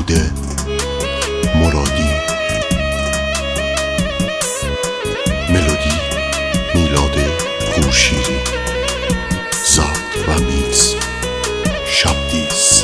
میلاد مرادی. ملودی میلاد پورشیری. ضبط و میکس شبدیز.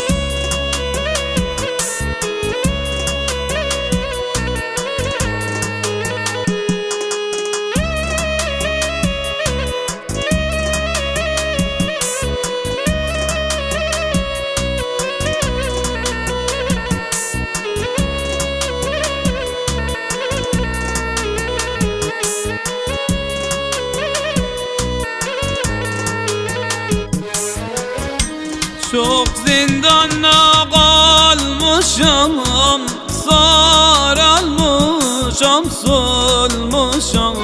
Çok zindana kalmışam, saralmışam, solmuşam.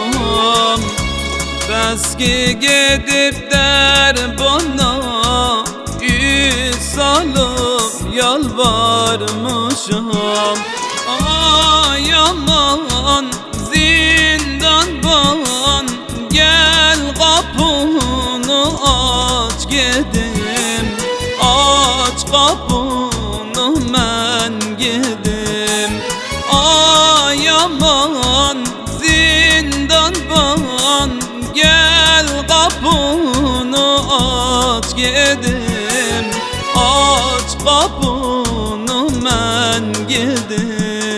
Bes ki gidip der bana, yüz salıp yalvarmışam. Ay aman zindan ban, gel kapını aç gidim. Aç kapını mən gedim. Ay aman zindan ban, gel kapını aç gedim. Aç kapını mən gedim.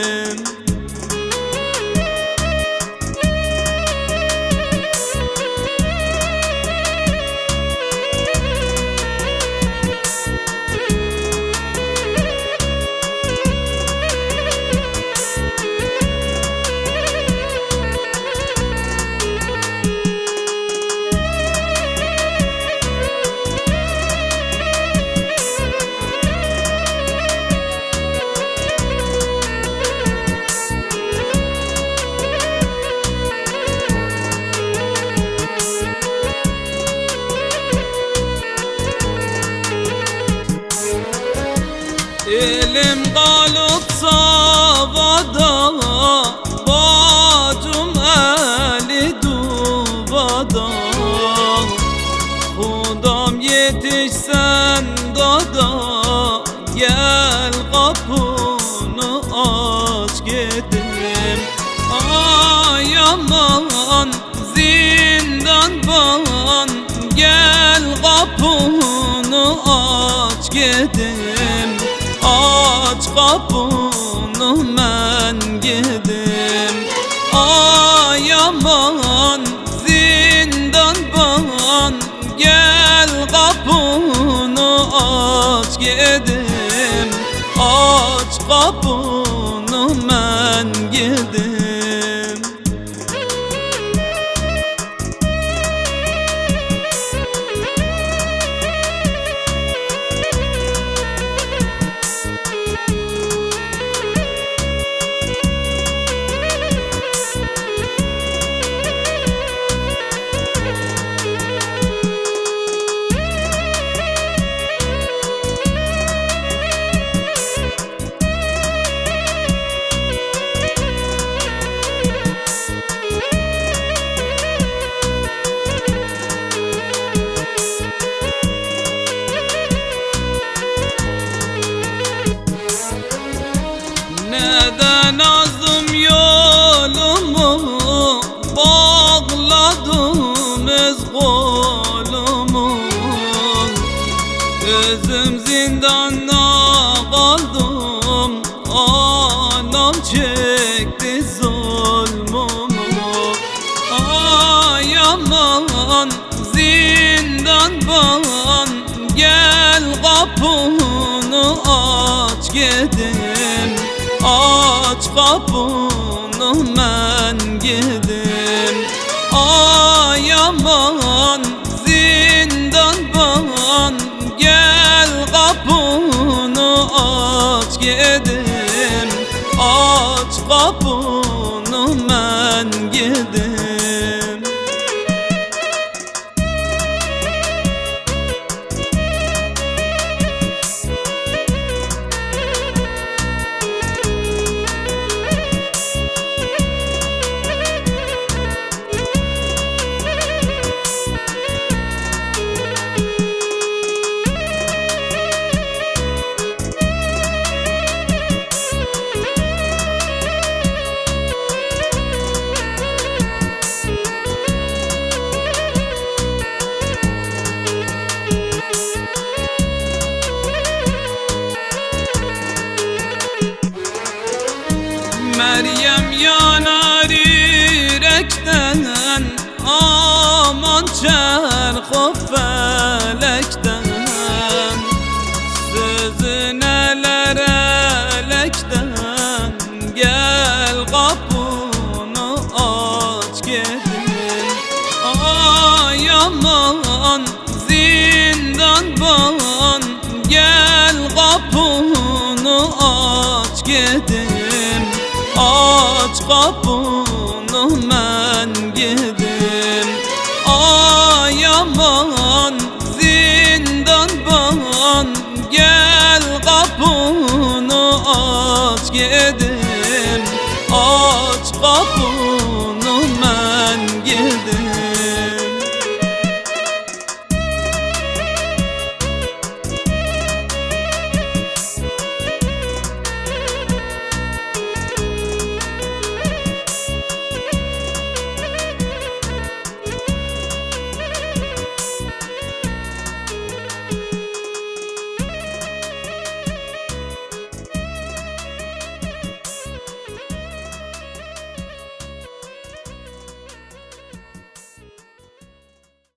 Elim kalıp savada, bacım eli duvada. Hudam yetişsen dada, gel kapını aç gidim. Ay aman zindan ban, gel kapını aç gidim. Aç kapını mən gedim. Ay aman zindan ban, gel kapını aç gedim. Aç kapını mən gedim. Neden azdım yolumu, bağladım öz kolumu. Özüm zindanda kaldım, anam çekti zulmumu. Ay aman zindan ban, gel kapını aç gidim. Aç kapını mən gedim. Ay aman zindan ban, gel kapını aç gedim. Aç kapını mən gedim. o felekten, sözün eller elekten. Gel kapını aç gidin. Ay aman zindan ban, gel kapını aç gidin. Aç kapını mən gidim. Ay aman zindan ban, gel kapını aç gidim. Aç kapını